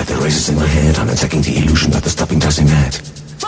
Got the razors in my head, I'm attacking the illusion that the stopping doesn't add.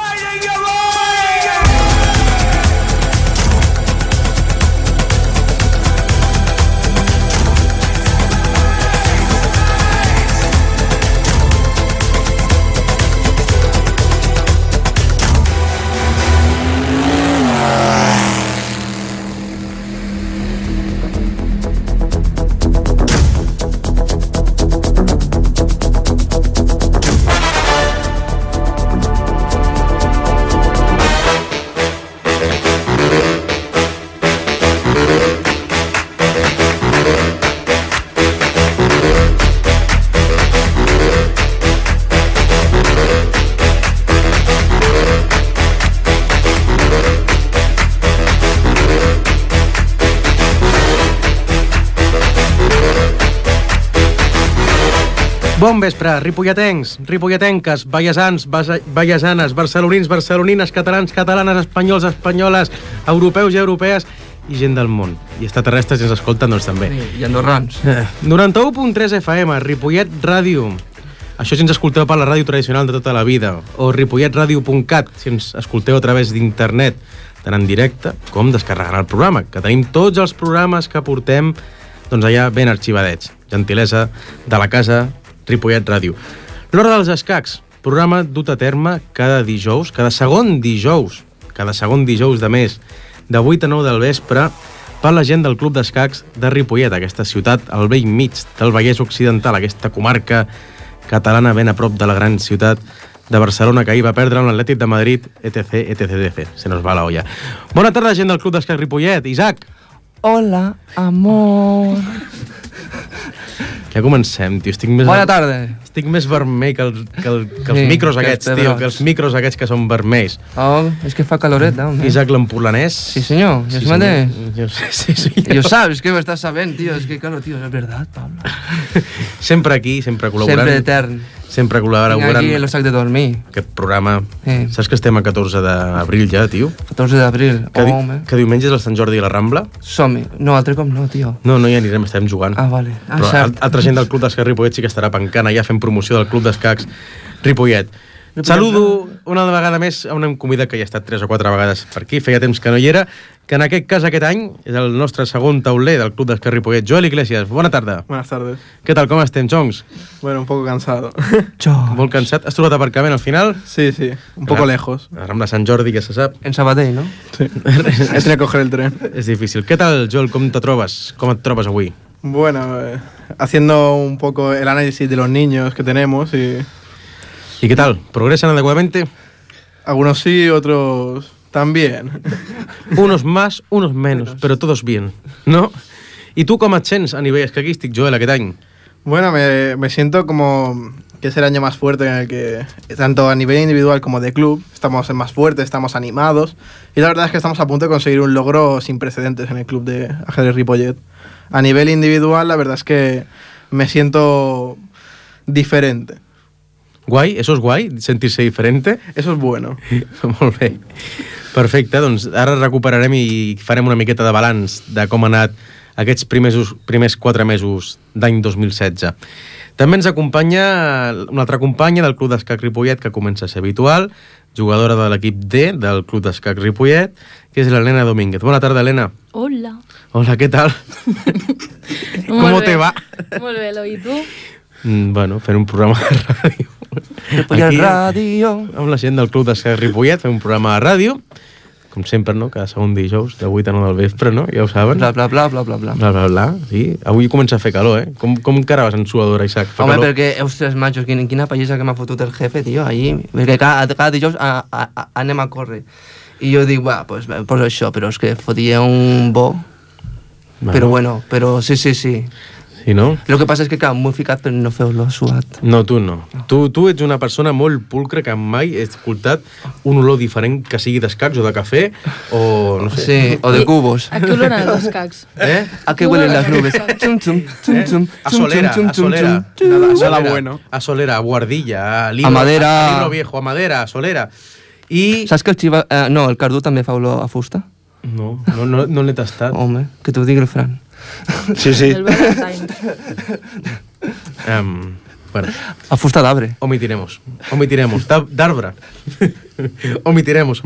Bon vespre, ripolletens, ripolletenques, vallesans, vallesanes, barcelonins, barcelonines, catalans, catalanes, espanyols, espanyoles, europeus i europees i gent del món. I extraterrestres ens escolten, doncs també. I andorrans. 91.3 FM, Ripollet Ràdio. Això si ens escolteu per la ràdio tradicional de tota la vida. O ripolletradio.cat, si ens escolteu a través d'internet, tant en directe com descarregant el programa, que tenim tots els programes que portem doncs allà ben arxivadets. Gentilesa de la casa Ripollet Ràdio. L'Hora dels Escacs, programa dut a terme cada dijous, cada segon dijous de mes, de 8 a 9 del vespre, per la gent del Club d'Escacs de Ripollet, aquesta ciutat al vell mig del Vallès Occidental, aquesta comarca catalana ben a prop de la gran ciutat de Barcelona, que ahir va perdre amb l'Atlètic de Madrid, etc. Se nos va la olla. Bona tarda, gent del Club d'Escacs Ripollet. Isaac. Hola, amor. Ja comencem, tio. Bona tarda. Estic més vermell que els micros aquests, tio, que els micros aquests que són vermells. Oh, és que fa caloret, home. Isaac l'empordanès. Sí, senyor. Sí, ¿Es mateix? Sí, senyor. Yo sabes, que me estás sabiendo, tío. Es que, claro, tío, es verdad, Pablo. Sempre aquí, sempre col·laborant. Sempre etern. Sempre col·laborant. Vinc aquí en el sac de dormir. Aquest programa. Sí. Saps que estem a 14 d'abril ja, tio? 14 d'abril. Home. Que diumenge és el Sant Jordi i la Rambla? Som-hi. No, altre cop no, tio. No hi anirem, estem jugant. Ah, vale. Ah, però cert. altra gent del Club d'Escacs Ripollet sí que estarà pencant allà fent promoció del Club d'Escacs Ripollet. Saludo una vegada més a un convidat que ja ha estat 3 o 4 vegades per aquí, feia temps que no hi era, que en aquest cas aquest any és el nostre segon tauler del Club d'Escacs Ripollet. Joel Iglesias, bona tarda. Buenas tardes. Què tal, com estem, Jongs? Bueno, un poco cansado. Molt cansat. Has trobat aparcament al final? Sí, un poco lejos. La Rambla Sant Jordi, que se sap. En Sabadell, no? Sí. He tenido que coger el tren. És difícil. Què tal, Joel, com te trobes? Com et trobes avui? Bueno, haciendo un poco el análisis de los niños que tenemos y... ¿Y qué tal? ¿Progresan adecuadamente? Algunos sí, otros también. Unos más, unos menos, pero todos bien, ¿no? ¿Y tú com et sents a nivell escaquístic, Joel, aquest any? Bueno, me siento como que es el año más fuerte en el que, tanto a nivel individual como de club, estamos más fuertes, estamos animados. Y la verdad es que estamos a punto de conseguir un logro sin precedentes en el club de ajedrez Ripollet. A nivel individual, la verdad es que me siento diferente. Guai? Eso és guai? Sentir-se diferente? Eso es bueno. Molt bé. Perfecte, doncs ara recuperarem i farem una miqueta de balanç de com han anat aquests primers 4 mesos d'any 2016. També ens acompanya una altra companya del Club d'Escacs Ripollet, que comença a ser habitual, jugadora de l'equip D del Club d'Escacs Ripollet, que és l'Helena Domínguez. Bona tarda, Helena. Hola. Hola, ¿qué tal? ¿Cómo te va? Molt bé, ¿y tú? Bueno, fent un programa de ràdio. Ripollet Ràdio. Amb la gent del Club d'Escacs Ripollet, fem un programa de ràdio, com sempre, no? Cada segon dijous, de 8 a 9 del vespre, no? Ja ho saben. Bla, bla, bla, bla, bla, bla. Bla, bla, bla, sí. Avui comença a fer calor, eh? Com encaraves en suadora, Isaac? Home, calor? Perquè, ostres, machos, quina pallissa que m'ha fotut el jefe, tio, allí. Perquè cada dijous anem a córrer. I jo dic, pues això, però és que fotia un bo. Bueno. Però bueno, però sí. Sí, no? El que passa és que, clar, m'ho he ficat per no fer-lo suat. No, tu no. Tu ets una persona molt pulcra que mai he escoltat un olor diferent que sigui d'escacs o de cafè o no sé. Sí, o de cubos. ¿A qué olor los escacs? ¿A qué huelen las nubes? A solera. Nada bueno. A solera, a guardilla, a libro, a madera. A libro viejo, a madera, a solera. I... Saps que el xiva... no, el cardú també fa olor a fusta? No l'he tastat. Home, que t'ho digui el Fran. Sí. El Valentine. Bueno, A fusta d'arbre. omitiremos. D'arbre. omitiremos.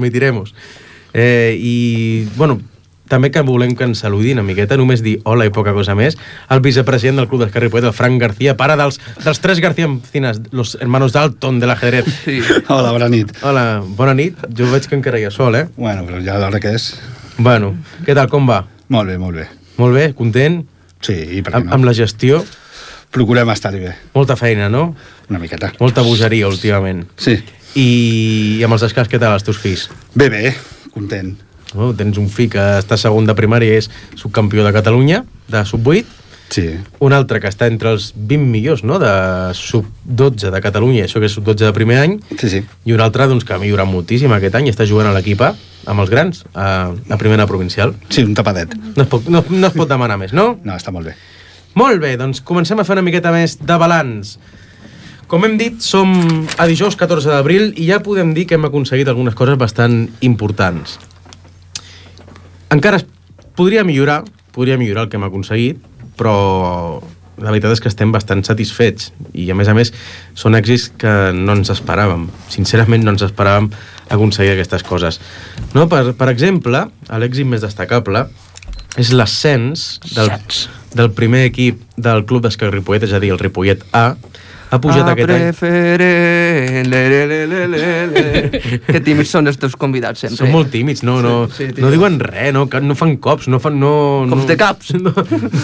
I, bueno, també que volem que ens saludi una miqueta, només dir hola i poca cosa més, el vicepresident del Club d'Esquerra Ripollet, el Frank García, pare dels tres García Encinas, los hermanos Dalton de l'ajedrez. Sí. Hola, bona nit. Hola, bona nit. Jo veig que encara hi ha sol, eh? Bueno, però ja l'hora que és... Bueno, què tal, com va? Molt bé, molt bé. Molt bé, content? Sí, i per què no? Amb la gestió? Procurem estar-hi bé. Molta feina, no? Una miqueta. Molta bogeria, últimament. Sí. I amb els escacs, què tal, els teus fills? Bé, content. No? Tens un fill que està segon de primària i és subcampió de Catalunya, de sub-8, Sí. un altre que està entre els 20 millors, no?, de sub-12 de Catalunya, això que és sub-12 de primer any, Sí. i un altre doncs, que ha millorat moltíssim aquest any, està jugant a l'equip A, amb els grans, a primera provincial. Sí, un tapadet. No es pot demanar més, no? No, està molt bé. Molt bé, doncs comencem a fer una miqueta més de balanç. Com hem dit, som a dijous 14 d'abril i ja podem dir que hem aconseguit algunes coses bastant importants. Encara podria millorar el que hem aconseguit, però la veritat és que estem bastant satisfets i a més són èxits que no ens esperàvem. Sincerament no ens esperàvem aconseguir aquestes coses. No? Per exemple, l'èxit més destacable és l'ascens del primer equip del Club d'Esquerra Ripollet, és a dir, el Ripollet A, ha pujat aquest any. Que tímids són els teus convidats, sempre. Són molt tímids, no diuen res, no fan cops, Cops de caps. No.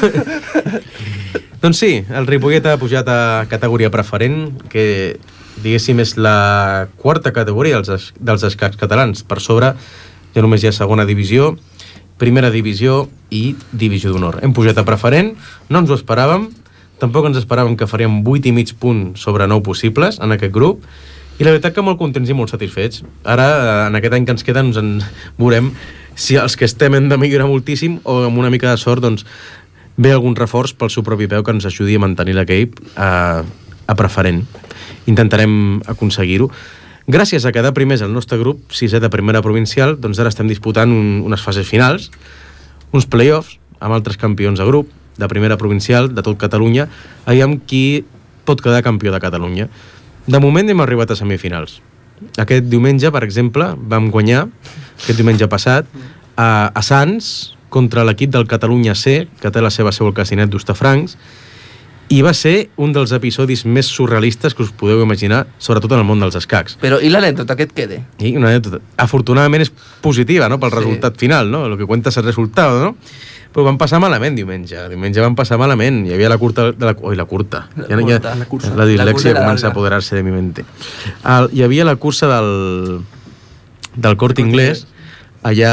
Doncs sí, el Ripollet ha pujat a categoria preferent, que diguéssim és la quarta categoria dels escacs catalans. Per sobre ja només hi ha segona divisió, primera divisió i divisió d'honor. Hem pujat a preferent, no ens ho esperàvem, tampoc ens esperàvem que faríem 8,5 punts sobre 9 possibles en aquest grup, i la veritat que molt contents i molt satisfets. Ara, en aquest any que ens queda, ens veurem si els que estem hem de millorar moltíssim o amb una mica de sort doncs, ve algun reforç pel seu propi peu que ens ajudi a mantenir l'equip a preferent. Intentarem aconseguir-ho. Gràcies a quedar primers al nostre grup, 6è de primera provincial, doncs ara estem disputant unes fases finals, uns play-offs amb altres campions de grup, de primera provincial, de tot Catalunya, aviam qui pot quedar campió de Catalunya. De moment hem arribat a semifinals. Aquest diumenge, per exemple, vam guanyar, aquest diumenge passat, a Sants, contra l'equip del Catalunya C, que té la seva seu al Casinet d'Hostafrancs, i va ser un dels episodis més surrealistes que us podeu imaginar, sobretot en el món dels escacs. Però i l'anècdota, què et quede? I una anècdota, afortunadament és positiva, no?, pel resultat final, no? Lo que cuenta és el resultat, no? Però vam passar malament diumenge. Diumenge vam passar malament. Hi havia la curta... La dislèxia comença a apoderar-se de mi mente. Hi havia la cursa del Corte Inglés allà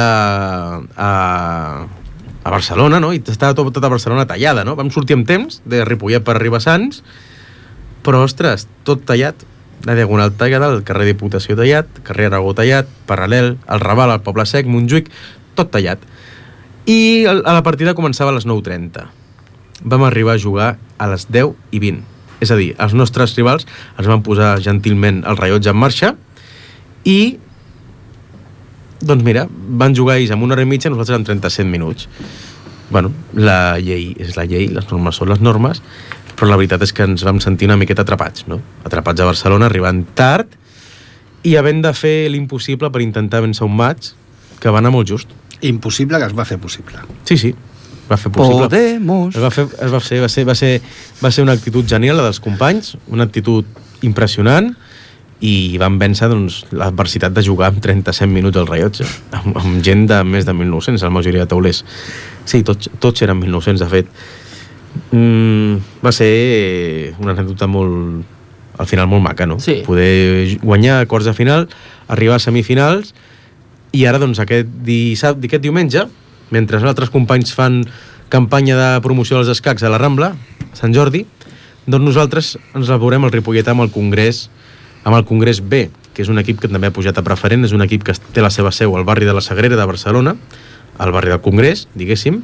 a Barcelona, no? I estava tota Barcelona tallada, no? Vam sortir amb temps de Ripollet per arribar a Sants, però, ostres, tot tallat. La Diagonal tallada, el carrer Diputació tallat, carrer Aragó tallat, Paral·lel, el Raval, el Poble Sec, Montjuïc, tot tallat. I a la partida començava a les 9:30. Vam arribar a jugar a les 10:20. És a dir, els nostres rivals ens van posar gentilment el rellotge en marxa i, doncs mira, van jugar ells en 1 hora i mitja, nosaltres en 37 minuts. Bueno, la llei és la llei, les normes són les normes, però la veritat és que ens vam sentir una miqueta atrapats, no? Atrapats a Barcelona, arribant tard i havent de fer l'impossible per intentar vèncer un match que va anar molt just. Impossible que es va fer possible. Sí, va fer possible. Podemos. Va ser una actitud genial, la dels companys, una actitud impressionant, i van vèncer doncs, l'adversitat de jugar amb 37 minuts al rellotge, amb gent de més de 1.900, la majoria de taulers. Sí, tots eren 1.900, de fet. Va ser una anècdota molt, al final molt maca, no? Sí. Poder guanyar a quarts de final, arribar a semifinals, i ara, doncs, aquest diumenge, mentre els altres companys fan campanya de promoció dels escacs a la Rambla, a Sant Jordi, doncs nosaltres ens la veurem al Ripollet amb el Congrés B, que és un equip que també ha pujat a preferent, és un equip que té la seva seu al barri de la Sagrera de Barcelona, al barri del Congrés, diguéssim,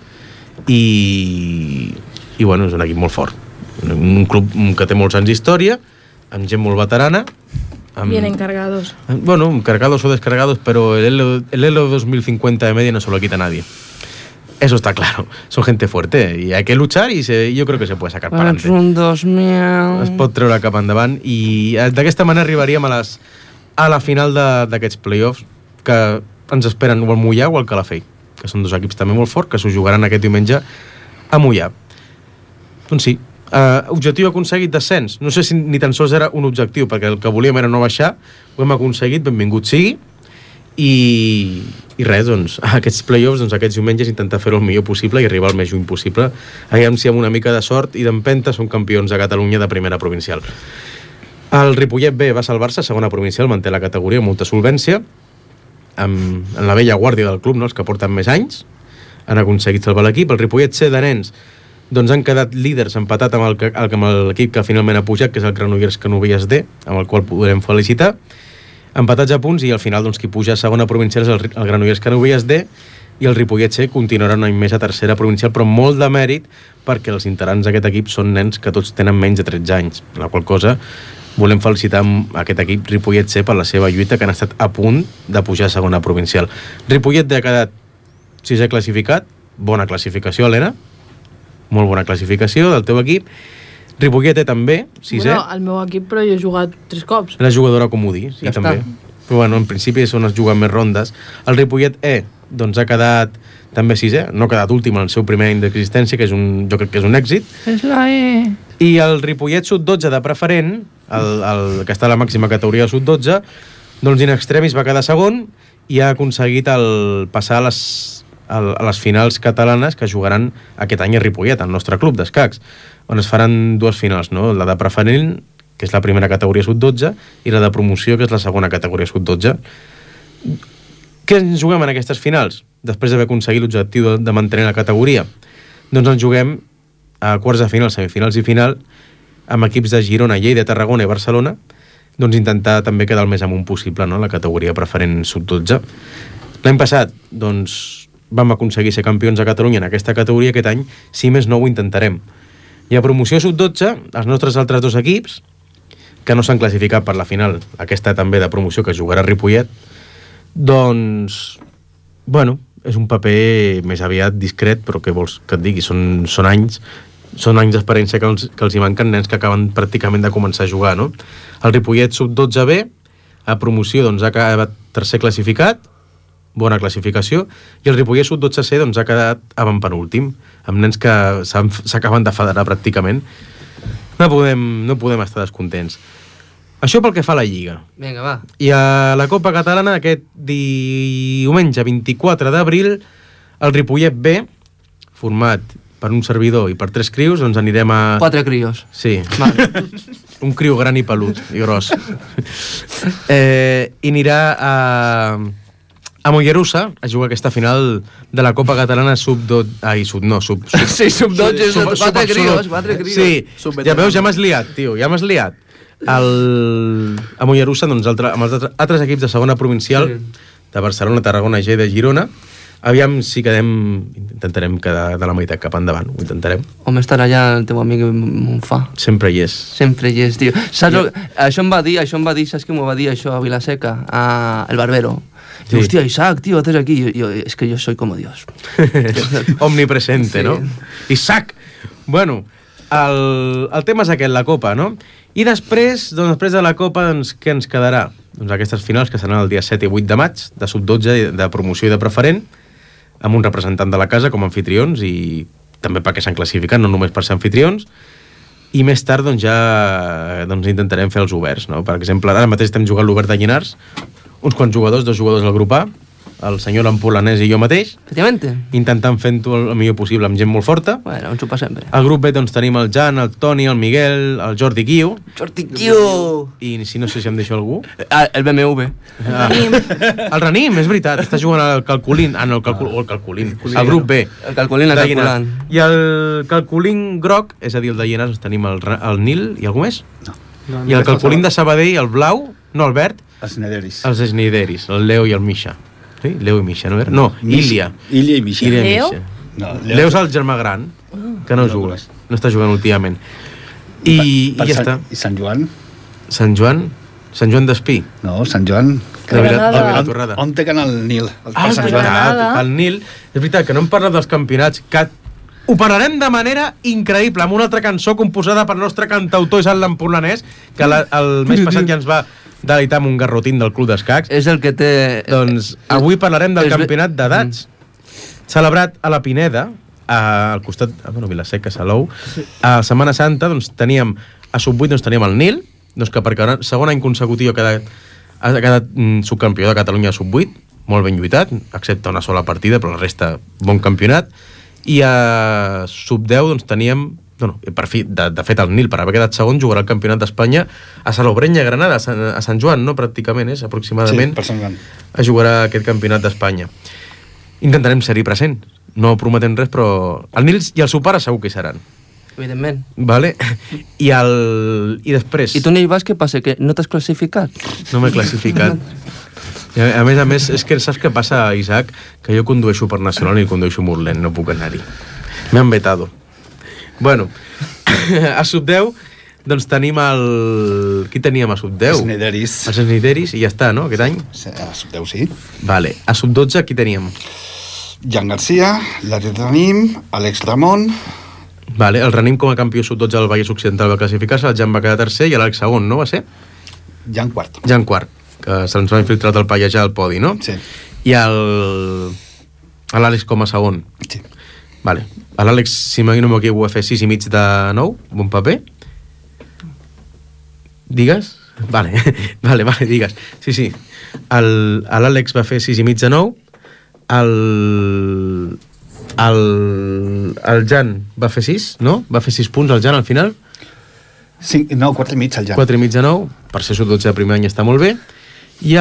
i bueno, és un equip molt fort. Un club que té molts anys d'història, amb gent molt veterana, Vienen cargados. Bueno, cargados o descargados, pero el Elo 2050 de media no se lo quita a nadie. Eso está claro. Son gente fuerte y hay que luchar y yo creo que se puede sacar para Ets adelante. un 2000... Es pot treure cap endavant i d'aquesta manera arribaríem a la final d'aquests playoffs que ens esperen o el Mollà o el Calafell, que són dos equips també molt forts que s'ho jugaran aquest diumenge a Mollà. Doncs sí, objectiu aconseguit, descens. No sé si ni tan sols era un objectiu, perquè el que volíem era no baixar, ho hem aconseguit, benvingut sigui, i res, doncs, aquests play-offs, doncs, aquests diumenges intentar fer-ho el millor possible i arribar al més lluny possible. Aviam si amb una mica de sort i d'empenta són campions de Catalunya de primera provincial. El Ripollet B va salvar-se, segona provincial, manté la categoria amb molta solvència, en la vella guàrdia del club, no? Els que porten més anys han aconseguit salvar l'equip. El Ripollet C de nens doncs han quedat líders empatat amb l'equip que finalment ha pujat, que és el Granollers Canovelles D, amb el qual podrem felicitar, empatats a punts, i al final doncs, qui puja a segona provincial és el Granollers Canovelles D, i el Ripollet C continuarà un any més a tercera provincial, però molt de mèrit perquè els integrants d'aquest equip són nens que tots tenen menys de 13 anys, la qual cosa volem felicitar aquest equip Ripollet C per la seva lluita, que han estat a punt de pujar a segona provincial. Ripollet D ha quedat 6è classificat, bona classificació, Helena, molt bona classificació del teu equip. Ripollet E també, 6è. Bueno, el meu equip, però jo he jugat 3 cops. La jugadora comodí, sí, Ja també. està. Però bueno, en principi són es juguen més rondes. El Ripollet E, doncs ha quedat també 6è, no ha quedat últim en el seu primer any d'existència, que jo crec que és un èxit. És la E. I el Ripollet Sub-12 de preferent, el que està a la màxima categoria Sub-12, doncs in extremis va quedar segon i ha aconseguit passar a les finals catalanes que jugaran aquest any a Ripollet, el nostre club d'escacs, on es faran dues finals, no? La de preferent, que és la primera categoria Sub-12, i la de promoció, que és la segona categoria Sub-12. Què ens juguem en aquestes finals? Després d'haver aconseguit l'objectiu de mantenir la categoria, doncs ens juguem a quarts de final, semifinals i final, amb equips de Girona, Lleida, Tarragona i Barcelona, doncs intentar també quedar el més amunt possible, no?, la categoria preferent Sub-12. L'any passat, doncs, vam aconseguir ser campions de Catalunya en aquesta categoria. Aquest any, si més no, ho intentarem. I a promoció Sub-12, els nostres altres dos equips, que no s'han classificat per la final, aquesta també de promoció que jugarà a Ripollet, doncs, bueno, és un paper més aviat discret, però què vols que et digui? Són anys d'experiència que els hi manquen, nens que acaben pràcticament de començar a jugar, no? El Ripollet Sub-12B, a promoció, doncs, ha quedat tercer classificat, bona classificació, i el Ripollet Sub-12C doncs, ha quedat avantpenúltim, amb nens que s'acaben de federar pràcticament. No podem estar descontents. Això pel que fa a la Lliga. Vinga, va. I a la Copa Catalana, aquest diumenge 24 d'abril, el Ripollet B, format per un servidor i per 3 crios, doncs anirem a... 4 crios. Sí. Vale. Un criu gran i pelut, i gros. I anirà a Mollerussa a jugar aquesta final de la Copa Catalana Sub-12... Ai, Sí, Sub-12, 4 crios, 4 crios. Sí, ja veus, ja m'has liat, tio, ja m'has liat. A Mollerussa, doncs, amb els altres equips de segona provincial, de Barcelona, Tarragona, Lleida i Girona, aviam si intentarem quedar de la meitat cap endavant, ho intentarem. Home, estarà allà el teu amic Monfà. Sempre hi és. Sempre hi és, tio. Saps, això em va dir, saps qui m'ho va dir, això, a Vilaseca? El Barbero. Sí. Diu, hòstia, Isaac, tío, haces aquí. Es que yo soy como Dios. Omnipresente, Sí. no? Isaac! Bueno, el tema és aquest, la Copa, no? I després de la Copa, doncs, què ens quedarà? Doncs aquestes finals que seran el dia 7 i 8 de maig, de Sub-12, de promoció i de preferent, amb un representant de la casa com a anfitrions, i també perquè s'han classificat, no només per ser anfitrions, i més tard doncs, ja intentarem fer els oberts, no? Per exemple, ara mateix estem jugant l'obert de Llinars, uns quants jugadors, 2 jugadors al grup A, el senyor Lampolanès i jo mateix, Efectivamente. intentant fer-ho el millor possible amb gent molt forta. Bueno, ens ho passem bé. Al grup B doncs, tenim el Jan, el Toni, el Miguel, el Jordi Guiu, Jordi, tio! i si no sé si em deixo algú... El BMW. El Ranim, és veritat, està jugant al Calculín, no, el Calculín, el grup B. El Calculín, el de Llinars. calculant. I el Calculín groc, és a dir, el de Llinars, tenim el Nil i algú més? No. I el Calculín de Sabadell, el blau, no el verd, Els Nederis. els Sneideris, el Leo i el Misha. Sí? Leo i Misha, no era? No, Ilia. Ilia i Misha. Ilia i Leo? Misha. No, Leo és el germà gran, que no juga, no està jugant últimament. I ja està. I Sant Joan? Sant Joan d'Espí. No, Sant Joan, De Granada. Vilatorrada. On té Canal Nil? El Ah, és Sant de Joan. veritat, Granada. el Nil. És veritat que no hem parlat dels campionats, que ho parlarem de manera increïble, amb una altra cançó composada pel nostre cantautor Isaac L'Empordranès, que el mes passat ja ens va deleitar amb un garrotín del Club d'Escacs. És el que té... Doncs avui parlarem del és- campionat d'edats, celebrat a la Pineda, al costat, bueno, Vilaseca, Salou. A Setmana Santa, doncs, teníem, a Sub-8, doncs, teníem el Nil, doncs, que per segon any consecutiu ha quedat subcampió de Catalunya a Sub-8, molt ben lluitat, excepte una sola partida, però la resta, bon campionat. I a Sub-10, doncs, teníem... No, per fi, de fet, el Nil, per haver quedat segon, jugarà el campionat d'Espanya a Salobreña, Granada, a Sant Joan, no? Pràcticament, és aproximadament. Sí, per Sant Joan. A jugarà aquest campionat d'Espanya. Intentarem ser-hi present. No prometem res, però el Nils i el seu pare segur que hi seran. Evidentment. Vale? I després... I tu no hi vas, què passa? Que no t'has classificat? No m'he classificat. I a més, és que saps què passa, Isaac? Que jo condueixo per Nacional i condueixo molt lent, no puc anar-hi. M'han vetado. Bueno, a Sub-10, doncs tenim el... Qui teníem a Sub-10? Els Nederis. Els Snideris, i ja està, no?, aquest any? A Sub-10, sí. Vale. A Sub-12, qui teníem? Jan Garcia, Laret Ranim, Àlex Ramon... Vale, el Ranim com a campió Sub-12 del Vallès Occidental va classificar-se, el Jan va quedar tercer i l'Àlex segon, no va ser? Jan quart. Jan quart, que se'ns va infiltrar el pallejar al podi, no? Sí. I l'Àlex com a segon. Sí. Vale. L'Àlex, si no m'equivoco, va fer 6,5 de 9, bon paper. Digues? Vale, vale, digues. Sí. L'Àlex va fer 6,5 de 9, el Jan va fer 6, no? Va fer 6 punts el Jan al final. 4 i mig el Jan. 4 i mig de 9, per ser Sub-12 de primer any està molt bé. I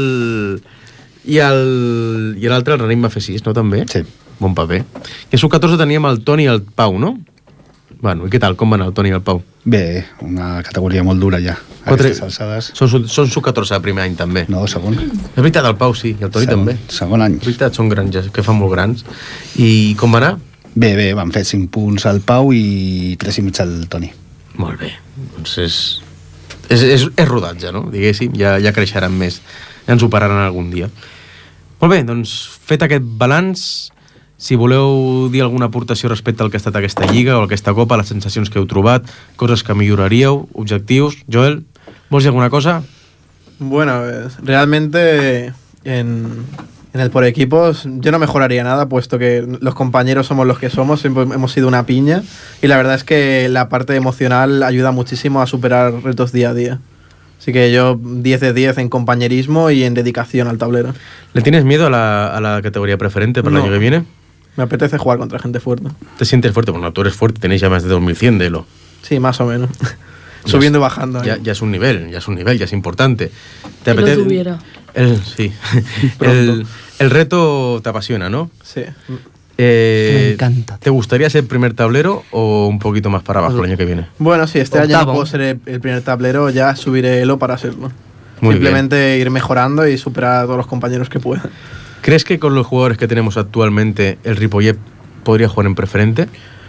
l'altre, el Ranim, va fer 6, no, també? Sí. Bon paper. I a Sub-14 teníem el Toni i el Pau, no? Bueno, i què tal? Com va anar el Toni i el Pau? Bé, una categoria molt dura ja. Aquestes alçades. Són Sub-14 de primer any, també. No, segon. És veritat, el Pau sí, i el Toni també. Segon any. És veritat, són grans, ja, que fan molt grans. I com va anar? Bé, van fer 5 punts al Pau i 3 i mig al Toni. Molt bé. Doncs és rodatge, no? Diguéssim, ja creixeran més. Ja ens superaran algun dia. Molt bé, doncs fet aquest balanç, si voleu dir alguna aportació respecte al que ha estat aquesta Lliga o aquesta Copa, les sensacions que heu trobat, coses que milloraríeu, objectius... Joel, vols dir alguna cosa? Bueno, realmente en el por equipos yo no mejoraría nada, puesto que los compañeros somos los que somos, siempre hemos sido una piña, y la verdad es que la parte emocional ayuda muchísimo a superar retos día a día. Así que yo 10 de 10 en compañerismo y en dedicación al tablero. ¿Le tienes miedo a la categoría preferente para el No. año que viene? Me apetece jugar contra gente fuerte. ¿Te sientes fuerte? Bueno, tú eres fuerte, tenéis ya más de 2100 de Elo. Sí, más o menos. Subiendo y bajando. Ya es un nivel, ya es importante. Que lo tuviera. Sí. Pronto. El reto te apasiona, ¿no? Sí. Me encanta. ¿Te gustaría ser primer tablero o un poquito más para abajo el año que viene? Bueno, sí, este año no Octavo. puedo ser el primer tablero, ya subiré Elo para serlo. Muy Simplemente ir mejorando y superar a todos los compañeros que pueda. ¿Crees que con los jugadores que tenemos actualmente el Ripollet podría jugar en preferente?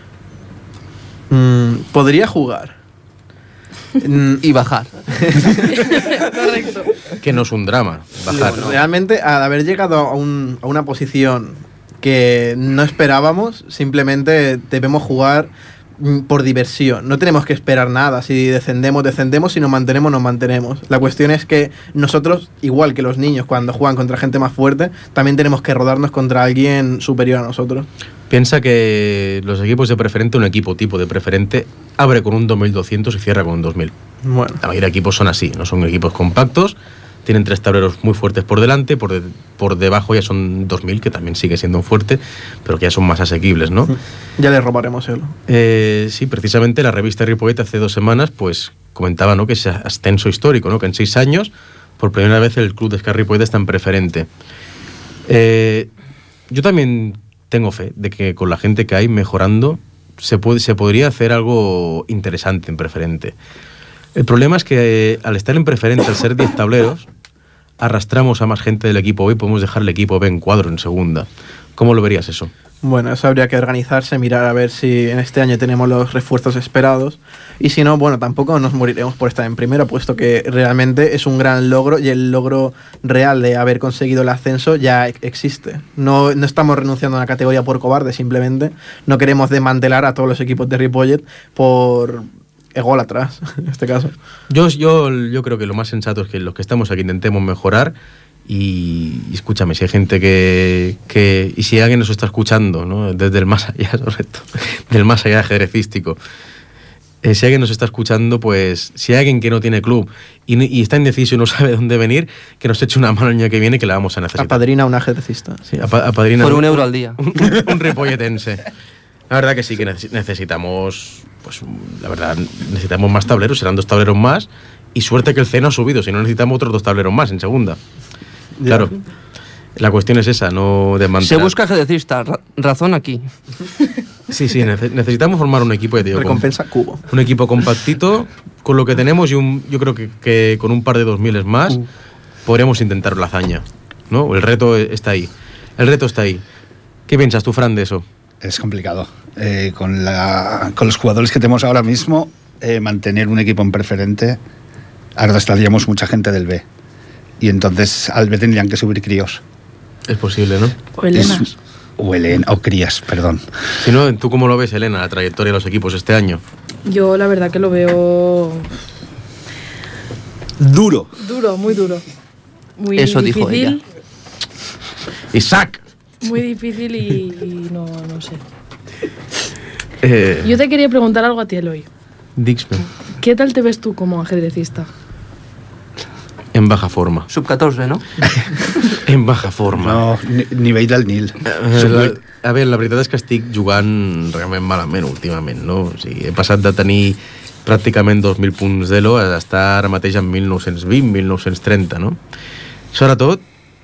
Podría jugar. Y bajar. Correcto. Que no es un drama bajar. ¿no? Realmente, al haber llegado a una posición que no esperábamos, simplemente debemos jugar por diversión. No tenemos que esperar nada. Si descendemos, si nos mantenemos. La cuestión es que nosotros, igual que los niños cuando juegan contra gente más fuerte, también tenemos que rodarnos contra alguien superior a nosotros. Piensa que los equipos de preferente, un equipo tipo de preferente, abre con un 2200 y cierra con un 2000. Bueno, La mayoría de equipos son así, no son equipos compactos, tienen 3 tableros muy fuertes por delante, por debajo ya son 2000, que también sigue siendo un fuerte, pero que ya son más asequibles, ¿no? ya le robaremos Elo. Sí, precisamente la revista Ripollet hace 2 semanas pues comentaba, ¿no?, que ese ascenso histórico, ¿no?, que en 6 años por primera vez el club de Escar Ripollet está en preferente. Yo también tengo fe de que con la gente que hay mejorando se podría hacer algo interesante en preferente. El problema es que al estar en preferente, al ser 10 tableros, arrastramos a más gente del equipo B y podemos dejar el equipo B en cuadro en segunda. ¿Cómo lo verías eso? Bueno, eso habría que organizarse, mirar a ver si en este año tenemos los refuerzos esperados. Y si no, bueno, tampoco nos moriremos por estar en primera, puesto que realmente es un gran logro y el logro real de haber conseguido el ascenso ya existe. No estamos renunciando a una categoría por cobarde, simplemente no queremos desmantelar a todos los equipos de Ripollet por ególatras, en este caso. Yo creo que lo más sensato es que los que estamos aquí intentemos mejorar. Y escúchame, si hay gente y si alguien nos está escuchando, ¿no? Desde el más allá, sobre todo, del más allá ajedrecístico, si alguien nos está escuchando, pues si hay alguien que no tiene club y está indeciso y no sabe dónde venir, que nos eche una mano el año que viene, que la vamos a necesitar. Apadrina un ajedrecista. Sí, apadrina por €1 al día. un ripolletense. La verdad que sí que necesitamos, pues la verdad, necesitamos más tableros, serán 2 tableros más, y suerte que el C no ha subido, si no necesitamos otros 2 tableros más en segunda. Claro, la cuestión es esa, no desmantelar. Se busca ajedrecista, razón aquí. Sí, necesitamos formar un equipo, ya te digo, recompensa cubo. Un equipo compactito, con lo que tenemos, y yo creo que con un par de 2000 más podríamos intentar la hazaña, ¿no? El reto está ahí. ¿Qué piensas tú, Fran, de eso? Es complicado. Con los jugadores que tenemos ahora mismo, mantener un equipo en preferente, arrastraríamos mucha gente del B. Y entonces al B tendrían que subir críos. Es posible, ¿no? O Elenas. O crías, perdón. Si no, ¿tú cómo lo ves, Elena, la trayectoria de los equipos este año? Yo la verdad que lo veo... Duro. Duro, muy duro. Muy Eso difícil. dijo ella. ¡Isaac! Muy difícil y no sé. Yo te quería preguntar algo a ti, Eloy. Dixme. ¿Qué tal te ves tú como ajedrecista? En baja forma. Sub-14, no? En baja forma. No, nivell del Nil. A veure, la veritat és que estic jugant realment malament últimament, no? O sigui, he passat de tenir pràcticament 2.000 punts d'Elo a estar ara mateix en 1920, 1930, no? Sobretot,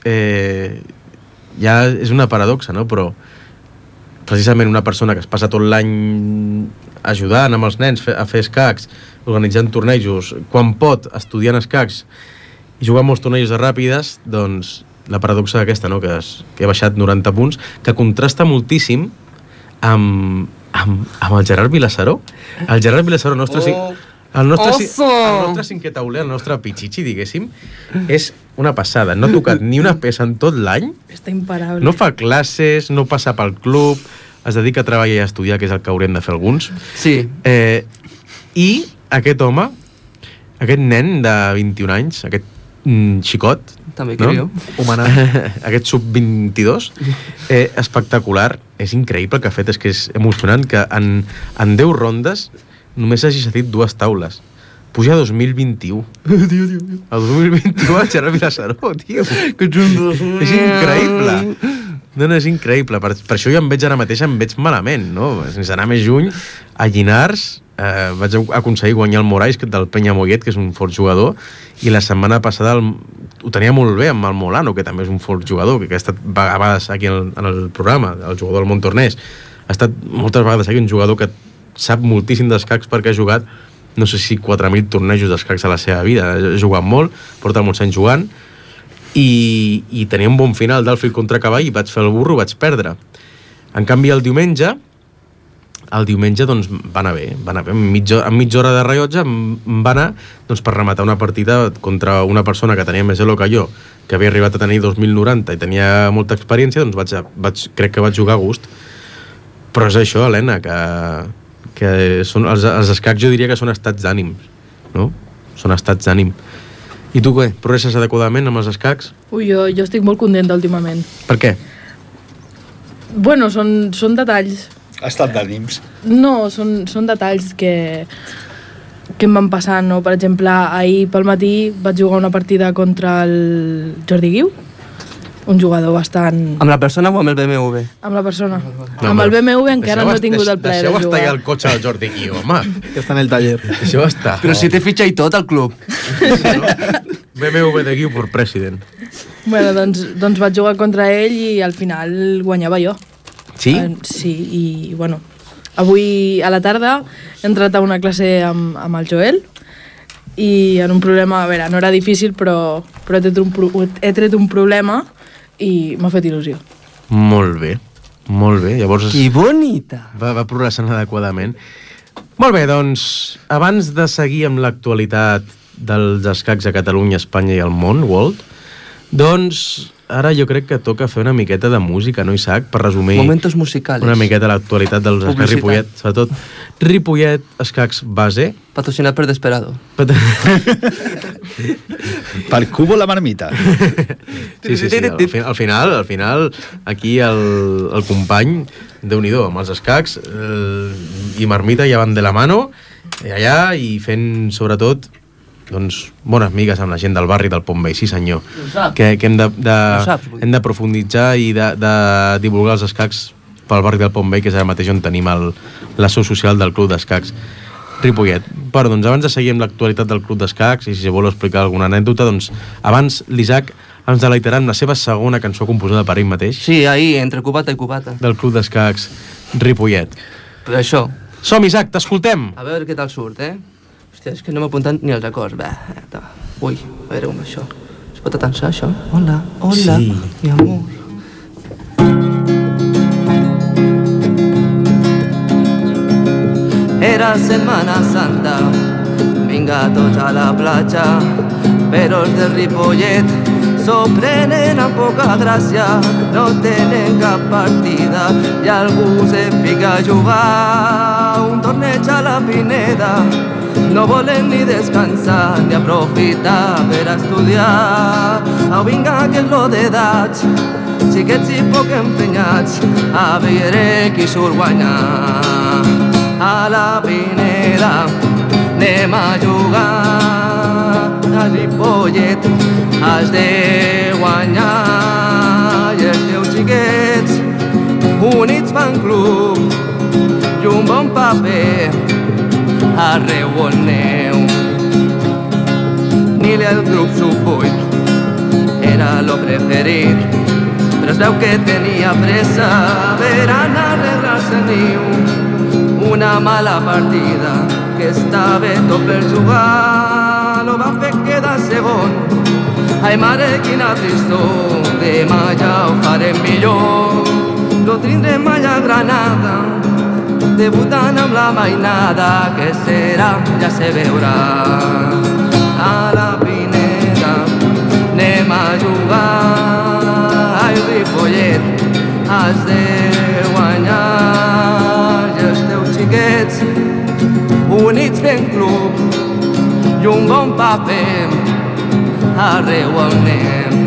ja és una paradoxa, no? Però precisament una persona que es passa tot l'any ajudant amb els nens a fer escacs, organitzant tornejos, quan pot, estudiant escacs i jugant molts tornejos de ràpides, doncs la paradoxa aquesta, no? Que he baixat 90 punts, que contrasta moltíssim amb el Gerard Vilassaró. El Gerard Vilassaró, el nostre cinquè tauler, el nostre pitxitxi, diguéssim, és una passada. No ha tocat ni una peça en tot l'any. Està imparable. No fa classes, no passa pel club, es dedica a treballar i a estudiar, que és el que haurem de fer alguns. Sí. I aquest home, aquest nen de 21 anys, aquest xicot, també creo, humana, aquest sub-22, espectacular, és increïble el que ha fet, és que és emocionant que en 10 rondes només hagi sentit 2 taules. Puja a 2021. A 2021 el Gerard Vilassaró, tio. És increïble. No, és increïble. Per això jo em veig ara mateix, em veig malament, no? Sense anar més juny, a Llinars vaig aconseguir guanyar el Moraes del Penya Mollet, que és un fort jugador, i la setmana passada ho tenia molt bé amb el Molano, que també és un fort jugador, que ha estat a vegades aquí en el programa, el jugador del Montornès. Ha estat moltes vegades aquí un jugador que sap moltíssim d'escacs perquè ha jugat, no sé si 4.000 tornejos d'escacs a la seva vida. Ha jugat molt, porta molts anys jugant, i tenia un bon final d'Alfil contra Cavall i vaig fer el burro, vaig perdre. En canvi, el diumenge doncs va anar bé, en mitja hora de rellotge em va anar doncs, per rematar una partida contra una persona que tenia més elo que jo, que havia arribat a tenir 2.090 i tenia molta experiència, doncs crec que vaig jugar a gust. Però és això, Helena, que són, els escacs jo diria que són estats d'ànims, no? Són estats d'ànim. I tu què? Progresses adequadament amb els escacs? Ui, jo estic molt contenta últimament. Per què? Bueno, són detalls. Estat d'ànims. No, són detalls que em van passant, no? Per exemple, ahir pel matí vaig jugar una partida contra el Jordi Guiu, un jugador bastant... Amb la persona o amb el BMW? Amb la persona. Amb el BMW encara no he tingut el plaer de jugar. Deixeu estar ja el cotxe del Jordi Guiu, home. Que està en el taller. Deixeu estar. Però si té fitxa i tot al club. BMW de Guiu per president. Bueno, doncs vaig jugar contra ell i al final guanyava jo. Sí? Sí, i bueno, avui a la tarda he entrat a una classe amb el Joel i en un problema, a veure, no era difícil, però he tret un problema i m'ha fet il·lusió. Molt bé, molt bé. Llavors Que bonita! va progressant adequadament. Molt bé, doncs, abans de seguir amb l'actualitat dels escacs a Catalunya, Espanya i el món, World, doncs ara jo crec que toca fer una miqueta de música, no, Isaac? Per resumir Momentos musicales. una miqueta l'actualitat dels escacs Publicitat. Ripollet, sobretot Ripollet Escacs Base. Patrocinat per Desperado. Per Cubo la marmita. Sí. Al final, aquí el company, Déu-n'hi-do, amb els escacs i Marmita ja van de la mano, allà, i fent, sobretot, doncs, bones migues amb la gent del barri del Pont Vell, sí senyor. Que hem de profunditzar i de divulgar els escacs pel barri del Pont Vell, que és ara mateix on tenim la seu social del Club d'Escacs Ripollet. Però, doncs, abans de seguir amb l'actualitat del Club d'Escacs, i si voleu explicar alguna anècdota, doncs, abans l'Isaac ens deleitarà amb la seva segona cançó composada per ell mateix. Sí, ahí, entre cubata i cubata. Del Club d'Escacs Ripollet. Per això. Som, Isaac, t'escoltem! A veure què tal surt, Hòstia, és que no m'he apuntat ni els acords. Ui, a veure com això. Es pot atansar, això? Hola, Sí. mi amor. Era Setmana Santa, vinga tots a la platja, però els de Ripollet s'ho prenen amb poca gràcia, no tenen cap partida i algú se fica a jugar un torneig a la Pineda. No volen ni descansar ni aprofitar per estudiar. Au, vinga, que és lo d'edats, xiquets i poc empenyats, a veure qui surt guanyar. A la Pineda anem a jugar, a Ripollet has de guanyar. I els teus xiquets units fan club i un bon paper arreu on neu. Ni el grup sub-8 era lo preferit, però es veu que tenia pressa per anar a arreglar-se el niu. Una mala partida que estava tot per jugar lo va fer quedar segon. Ai mare, quina tristor, demà ja ho farem millor. Lo tindrem allà a Granada, debutant amb la mainada, que serà, ja se veurà. A la Pineda anem a jugar, ai Ripollet has de guanyar. I els teus xiquets units fent club i un bon paper arreu on anem.